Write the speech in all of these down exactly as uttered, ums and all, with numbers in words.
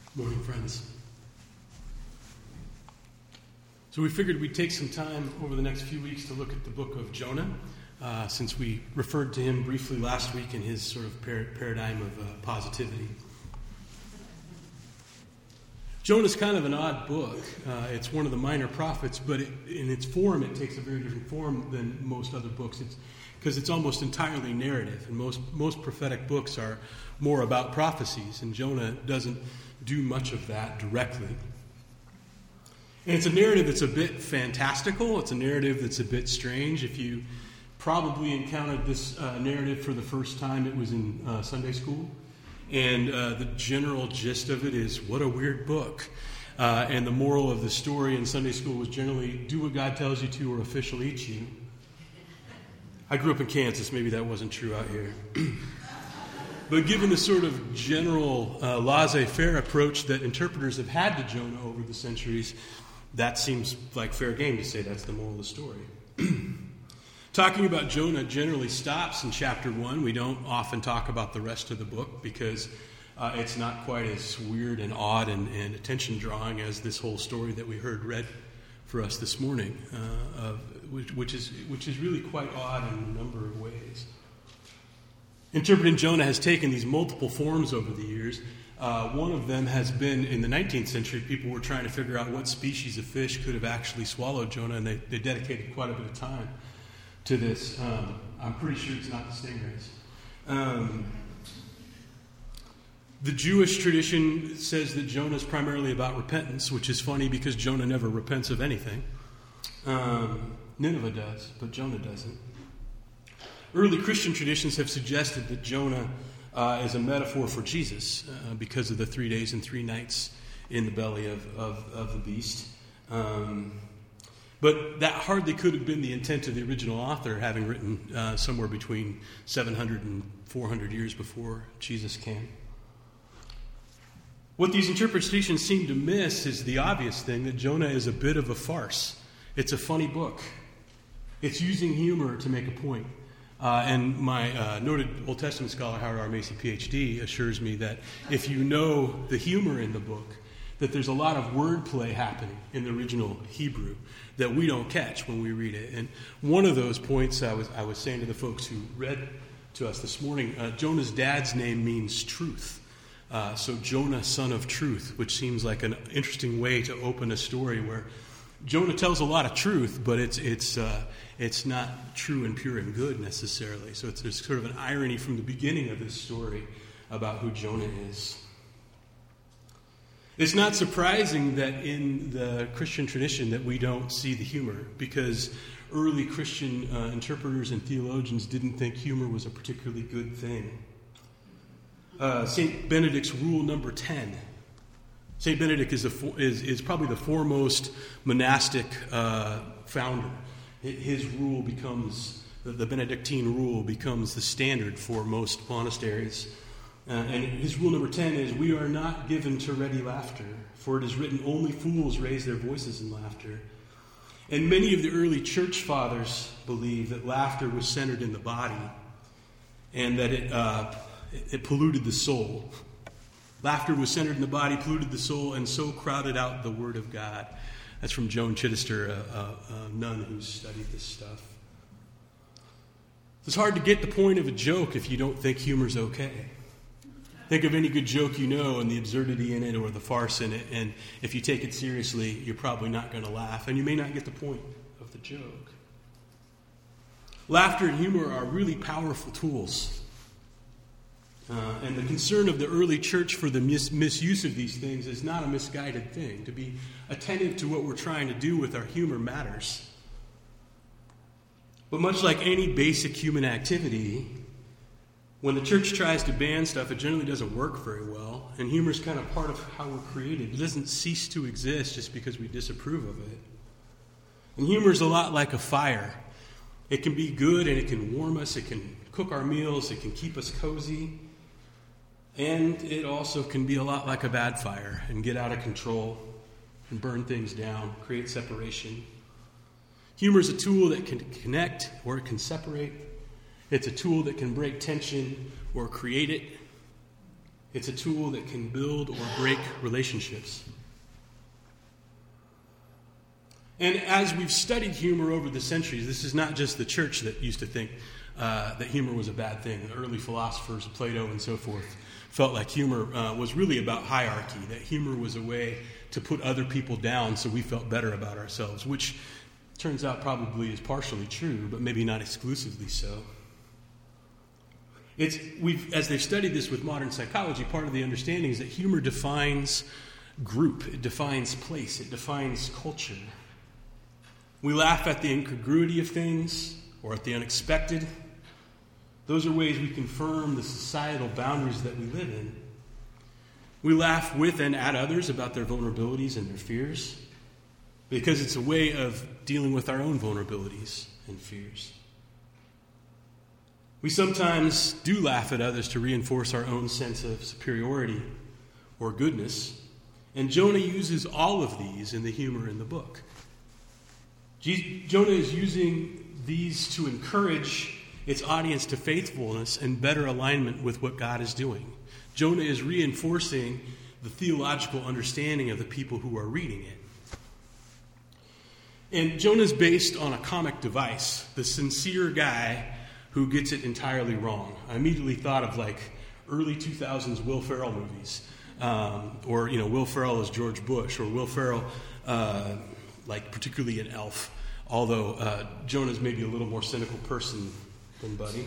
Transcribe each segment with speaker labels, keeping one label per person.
Speaker 1: Morning, friends. So we figured we'd take some time over the next few weeks to look at the book of Jonah, uh, since we referred to him briefly last week in his sort of par- paradigm of uh, positivity. Jonah's kind of an odd book. Uh, it's one of the minor prophets, but it, in its form, it takes a very different form than most other books. It's because it's almost entirely narrative, and most most prophetic books are more about prophecies, and Jonah doesn't do much of that directly. And it's a narrative that's a bit fantastical. It's a narrative that's a bit strange. If you probably encountered this uh, narrative for the first time, it was in uh, Sunday school. And uh, the general gist of it is, what a weird book. Uh, and the moral of the story in Sunday school was generally, do what God tells you to or a fish will eat you. I grew up in Kansas. Maybe that wasn't true out here. But given the sort of general uh, laissez-faire approach that interpreters have had to Jonah over the centuries, that seems like fair game to say that's the moral of the story. Talking about Jonah generally stops in chapter one. We don't often talk about the rest of the book because uh, it's not quite as weird and odd and, and attention-drawing as this whole story that we heard read for us this morning, uh, of, which, which is which is really quite odd in a number of ways. Interpreting Jonah has taken these multiple forms over the years. Uh, one of them has been in the nineteenth century. People were trying to figure out what species of fish could have actually swallowed Jonah, and they, they dedicated quite a bit of time to this. Um, I'm pretty sure it's not the stingrays. Um, the Jewish tradition says that Jonah is primarily about repentance, which is funny because Jonah never repents of anything. Um, Nineveh does, but Jonah doesn't. Early Christian traditions have suggested that Jonah uh, is a metaphor for Jesus uh, because of the three days and three nights in the belly of, of, of the beast. Um, but that hardly could have been the intent of the original author, having written uh, somewhere between seven hundred and four hundred years before Jesus came. What these interpretations seem to miss is the obvious thing, that Jonah is a bit of a farce. It's a funny book. It's using humor to make a point. Uh, and my uh, noted Old Testament scholar, Howard R. Macy, P H D, assures me that if you know the humor in the book, that there's a lot of wordplay happening in the original Hebrew that we don't catch when we read it. And one of those points I was I was saying to the folks who read to us this morning, uh, Jonah's dad's name means truth. Uh, so Jonah, son of truth, which seems like an interesting way to open a story where Jonah tells a lot of truth, but it's it's uh, it's not true and pure and good necessarily. So it's, there's sort of an irony from the beginning of this story about who Jonah is. It's not surprising that in the Christian tradition that we don't see the humor, because early Christian uh, interpreters and theologians didn't think humor was a particularly good thing. Uh, Saint Benedict's rule number ten. Saint Benedict is, a, is, is probably the foremost monastic uh, founder. His rule becomes, the Benedictine rule becomes the standard for most monasteries. Uh, and his rule number ten is, we are not given to ready laughter, for it is written, only fools raise their voices in laughter. And many of the early church fathers believe that laughter was centered in the body and that it, uh, it polluted the soul. Laughter was centered in the body, polluted the soul, and so crowded out the Word of God. That's from Joan Chittister, a, a, a nun who's studied this stuff. It's hard to get the point of a joke if you don't think humor's okay. Think of any good joke you know and the absurdity in it or the farce in it, and if you take it seriously, you're probably not going to laugh, and you may not get the point of the joke. Laughter and humor are really powerful tools. Uh, and the concern of the early church for the mis- misuse of these things is not a misguided thing. To be attentive to what we're trying to do with our humor matters. But much like any basic human activity, when the church tries to ban stuff, it generally doesn't work very well. And humor is kind of part of how we're created. It doesn't cease to exist just because we disapprove of it. And humor is a lot like a fire. It can be good and it can warm us. It can cook our meals. It can keep us cozy. And it also can be a lot like a bad fire and get out of control and burn things down, create separation. Humor is a tool that can connect or it can separate. It's a tool that can break tension or create it. It's a tool that can build or break relationships. And as we've studied humor over the centuries, this is not just the church that used to think uh, that humor was a bad thing. The early philosophers, Plato and so forth, felt like humor uh, was really about hierarchy, that humor was a way to put other people down so we felt better about ourselves, which turns out probably is partially true, but maybe not exclusively so. It's we've as they've studied this with modern psychology, part of the understanding is that humor defines group, it defines place, it defines culture. We laugh at the incongruity of things or at the unexpected. Those are ways we confirm the societal boundaries that we live in. We laugh with and at others about their vulnerabilities and their fears because it's a way of dealing with our own vulnerabilities and fears. We sometimes do laugh at others to reinforce our own sense of superiority or goodness, and Jonah uses all of these in the humor in the book. Jonah is using these to encourage its audience to faithfulness and better alignment with what God is doing. Jonah is reinforcing the theological understanding of the people who are reading it. And Jonah is based on a comic device, the sincere guy who gets it entirely wrong. I immediately thought of like early two thousands Will Ferrell movies, um, or you know Will Ferrell as George Bush, or Will Ferrell uh, like particularly in Elf. Although uh, Jonah's maybe a little more cynical person than Buddy.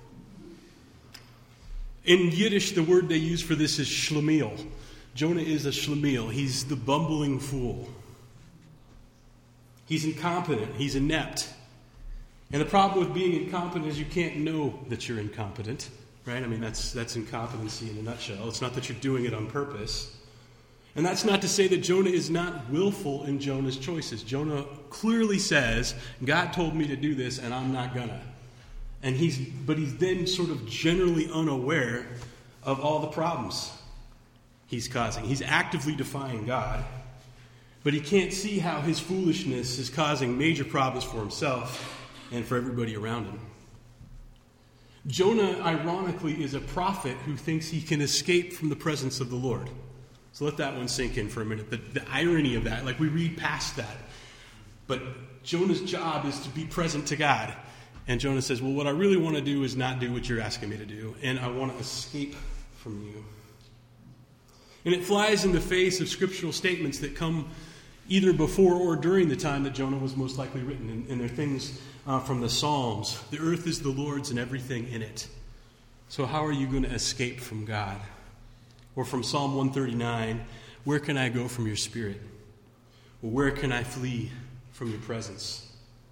Speaker 1: In Yiddish, the word they use for this is shlemiel. Jonah is a shlemiel. He's the bumbling fool. He's incompetent. He's inept. And the problem with being incompetent is you can't know that you're incompetent, right? I mean, that's that's incompetency in a nutshell. It's not that you're doing it on purpose. And that's not to say that Jonah is not willful in Jonah's choices. Jonah clearly says, God told me to do this and I'm not gonna. And he's but he's then sort of generally unaware of all the problems he's causing. He's actively defying God, but he can't see how his foolishness is causing major problems for himself and for everybody around him. Jonah, ironically, is a prophet who thinks he can escape from the presence of the Lord. So let that one sink in for a minute. The, the irony of that, like we read past that. But Jonah's job is to be present to God. And Jonah says, well, what I really want to do is not do what you're asking me to do. And I want to escape from you. And it flies in the face of scriptural statements that come either before or during the time that Jonah was most likely written. And, and they're things uh, from the Psalms. The earth is the Lord's and everything in it. So how are you going to escape from God? Or from Psalm one thirty-nine, where can I go from your spirit? Or where can I flee from your presence?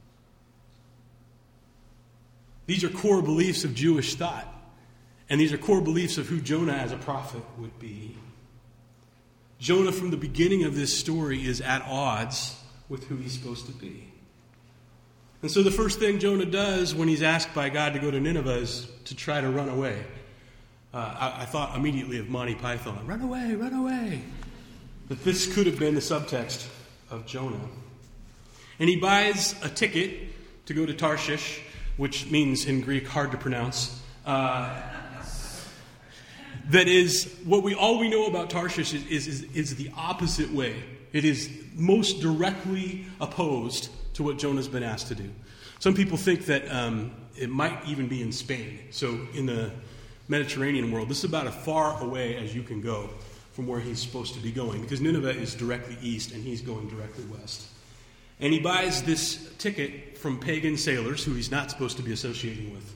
Speaker 1: These are core beliefs of Jewish thought. And these are core beliefs of who Jonah as a prophet would be. Jonah, from the beginning of this story, is at odds with who he's supposed to be. And so the first thing Jonah does when he's asked by God to go to Nineveh is to try to run away. Uh, I, I thought immediately of Monty Python. Run away, run away. But this could have been the subtext of Jonah. And he buys a ticket to go to Tarshish, which means in Greek hard to pronounce. Uh, that is, what we all we know about Tarshish is, is, is, is the opposite way. It is most directly opposed to what Jonah's been asked to do. Some people think that um, it might even be in Spain. So in the Mediterranean world, this is about as far away as you can go from where he's supposed to be going, because Nineveh is directly east and he's going directly west. And he buys this ticket from pagan sailors who he's not supposed to be associating with.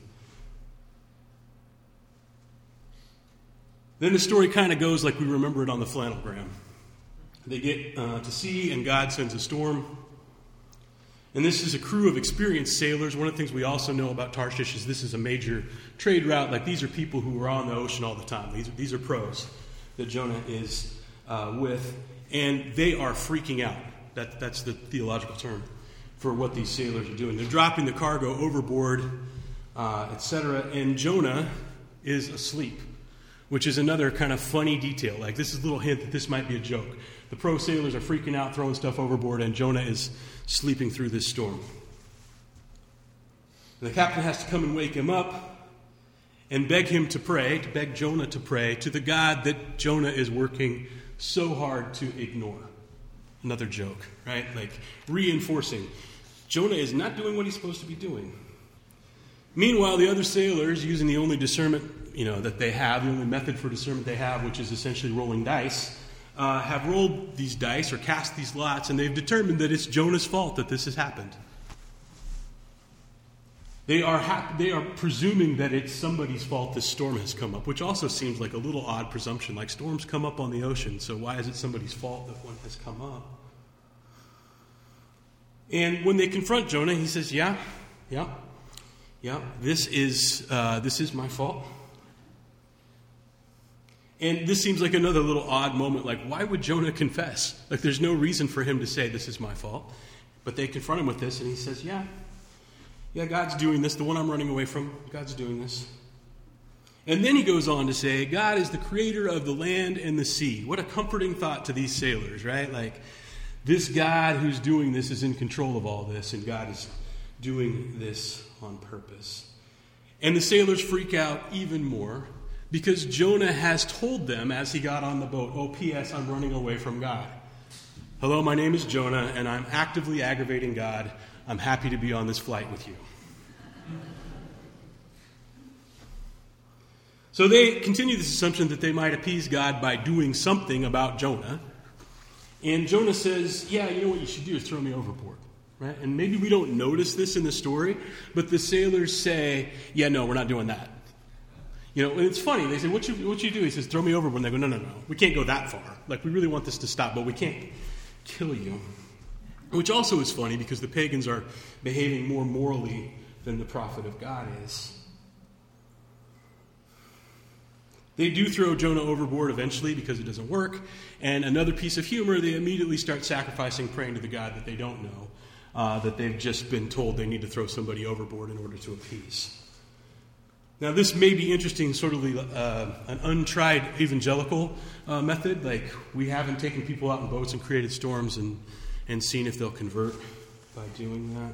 Speaker 1: Then the story kind of goes like we remember it on the flannelgram. They get uh, to sea and God sends a storm. And this is a crew of experienced sailors. One of the things we also know about Tarshish is this is a major trade route. Like, these are people who are on the ocean all the time. These, these are pros that Jonah is uh, with. And they are freaking out. That, that's the theological term for what these sailors are doing. They're dropping the cargo overboard, uh, et cetera. And Jonah is asleep, which is another kind of funny detail. Like, this is a little hint that this might be a joke. The pro sailors are freaking out, throwing stuff overboard, and Jonah is sleeping through this storm. And the captain has to come and wake him up. and beg him to pray, to beg Jonah to pray to the God that Jonah is working so hard to ignore. Another joke, right? Like reinforcing. Jonah is not doing what he's supposed to be doing. Meanwhile, the other sailors, using the only discernment, you know, that they have, the only method for discernment they have, which is essentially rolling dice, uh, have rolled these dice or cast these lots, and they've determined that it's Jonah's fault that this has happened. They are hap- they are presuming that it's somebody's fault this storm has come up, which also seems like a little odd presumption. Like storms come up on the ocean, so why is it somebody's fault that one has come up? And when they confront Jonah, he says, "Yeah, yeah, yeah. This is uh, this is my fault." And this seems like another little odd moment. Like, why would Jonah confess? Like, there's no reason for him to say this is my fault. But they confront him with this, and he says, "Yeah." Yeah, God's doing this. The one I'm running away from, God's doing this. And then he goes on to say, God is the creator of the land and the sea. What a comforting thought to these sailors, right? Like, this God who's doing this is in control of all this, and God is doing this on purpose. And the sailors freak out even more because Jonah has told them as he got on the boat, oh, P S, I'm running away from God. Hello, my name is Jonah, and I'm actively aggravating God. I'm happy to be on this flight with you. So they continue this assumption that they might appease God by doing something about Jonah. And Jonah says, yeah, you know what you should do is throw me overboard. Right? And maybe we don't notice this in the story, but the sailors say, yeah, no, we're not doing that. You know, and it's funny. They say, what you, what you do? He says, throw me overboard. And they go, no, no, no. We can't go that far. Like, we really want this to stop, but we can't kill you. Which also is funny because the pagans are behaving more morally than the prophet of God is. They do throw Jonah overboard eventually because it doesn't work. And another piece of humor, they immediately start sacrificing, praying to the God that they don't know, uh, that they've just been told they need to throw somebody overboard in order to appease. Now, this may be interesting, sort of uh, an untried evangelical uh, method. Like, we haven't taken people out in boats and created storms and and seeing if they'll convert by doing that.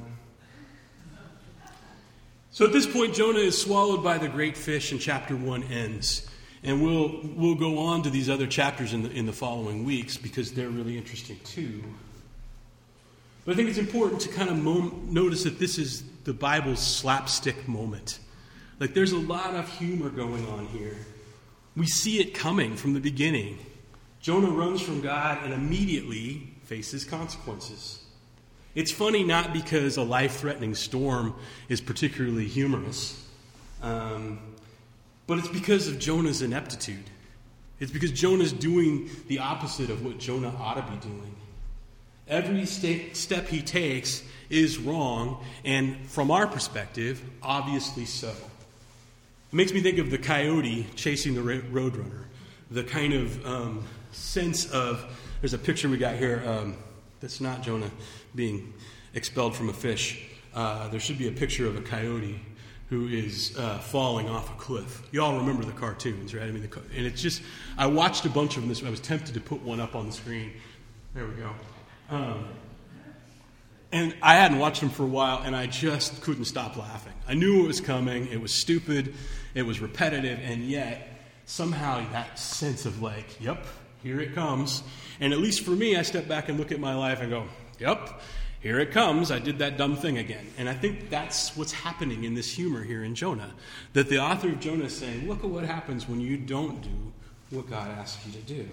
Speaker 1: So at this point, Jonah is swallowed by the great fish, and chapter one ends. And we'll we'll go on to these other chapters in the in the following weeks because they're really interesting too. But I think it's important to kind of mo- notice that this is the Bible's slapstick moment. Like, there's a lot of humor going on here. We see it coming from the beginning. Jonah runs from God and immediately faces consequences. It's funny not because a life-threatening storm is particularly humorous, um, but it's because of Jonah's ineptitude. It's because Jonah's doing the opposite of what Jonah ought to be doing. Every st- step he takes is wrong, and from our perspective, obviously so. It makes me think of the coyote chasing the roadrunner, the kind of um, sense of, there's a picture we got here um, that's not Jonah being expelled from a fish. Uh, there should be a picture of a coyote who is uh, falling off a cliff. You all remember the cartoons, right? I mean, the, and it's just, I watched a bunch of them. This, I was tempted to put one up on the screen. There we go. Um, and I hadn't watched them for a while, and I just couldn't stop laughing. I knew it was coming. It was stupid. It was repetitive, and yet somehow that sense of like, yep, here it comes. And at least for me, I step back and look at my life and go, yep, here it comes. I did that dumb thing again. And I think that's what's happening in this humor here in Jonah. That the author of Jonah is saying, look at what happens when you don't do what God asks you to do.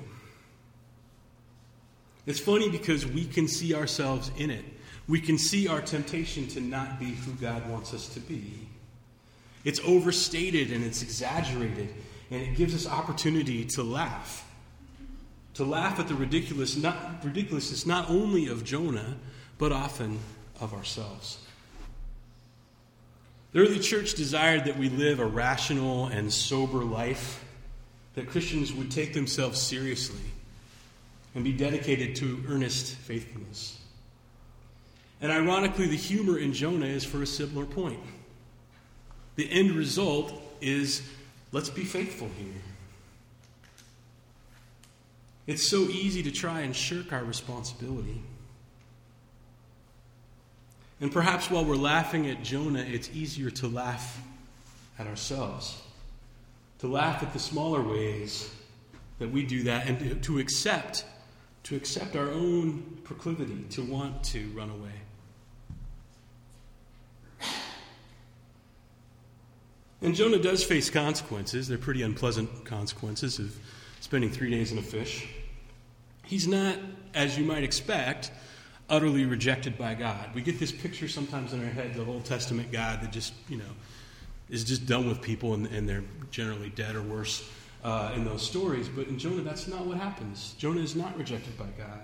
Speaker 1: It's funny because we can see ourselves in it. We can see our temptation to not be who God wants us to be. It's overstated and it's exaggerated, and it gives us opportunity to laugh. To laugh at the ridiculous, not, ridiculousness not only of Jonah, but often of ourselves. The early church desired that we live a rational and sober life, that Christians would take themselves seriously and be dedicated to earnest faithfulness. And ironically, the humor in Jonah is for a similar point. The end result is, let's be faithful here. It's so easy to try and shirk our responsibility. And perhaps while we're laughing at Jonah, it's easier to laugh at ourselves. to laugh at the smaller ways that we do that, and to, to accept, to accept our own proclivity to want to run away. And Jonah does face consequences. They're pretty unpleasant consequences of spending three days in a fish. He's not, as you might expect, utterly rejected by God. We get this picture sometimes in our head, the Old Testament God that just, you know, is just done with people and, and they're generally dead or worse uh, in those stories. But in Jonah, that's not what happens. Jonah is not rejected by God.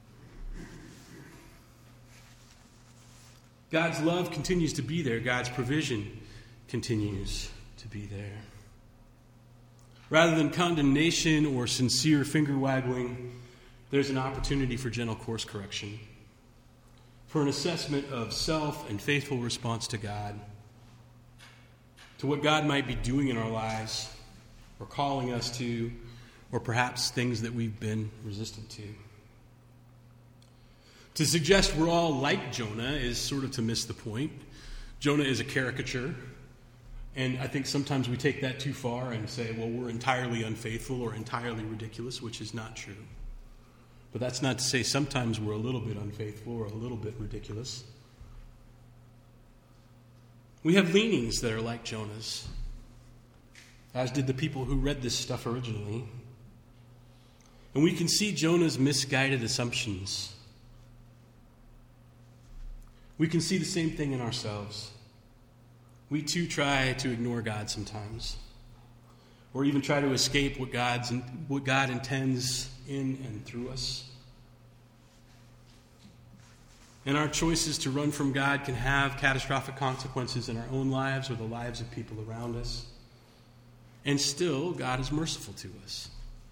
Speaker 1: God's love continues to be there. God's provision continues to be there. Rather than condemnation or sincere finger-waggling, there's an opportunity for gentle course correction, for an assessment of self and faithful response to God, to what God might be doing in our lives, or calling us to, or perhaps things that we've been resistant to. To suggest we're all like Jonah is sort of to miss the point. Jonah is a caricature, and I think sometimes we take that too far and say, well, we're entirely unfaithful or entirely ridiculous, which is not true. But that's not to say sometimes we're a little bit unfaithful or a little bit ridiculous. We have leanings that are like Jonah's, as did the people who read this stuff originally. And we can see Jonah's misguided assumptions. We can see the same thing in ourselves. We too try to ignore God sometimes, or even try to escape what God's what God intends in and through us. And our choices to run from God can have catastrophic consequences in our own lives or the lives of people around us. And still, God is merciful to us.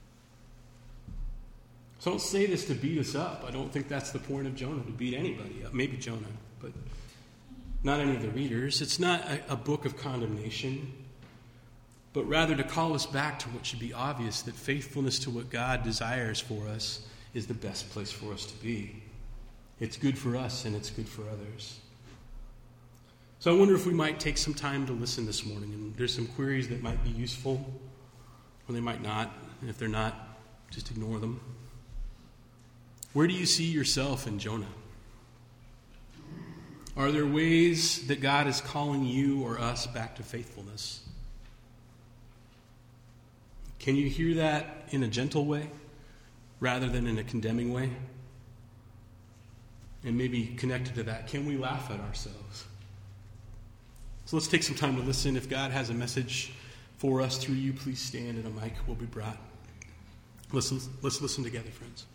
Speaker 1: So I don't say this to beat us up. I don't think that's the point of Jonah, to beat anybody up. Maybe Jonah, but not any of the readers. It's not a, a book of condemnation, but rather to call us back to what should be obvious, that faithfulness to what God desires for us is the best place for us to be. It's good for us and it's good for others. So I wonder if we might take some time to listen this morning. And there's some queries that might be useful, or they might not. And if they're not, just ignore them. Where do you see yourself in Jonah? Are there ways that God is calling you or us back to faithfulness? Can you hear that in a gentle way rather than in a condemning way? And maybe connected to that, can we laugh at ourselves? So let's take some time to listen. If God has a message for us through you, please stand and a mic will be brought. Let's, let's listen together, friends.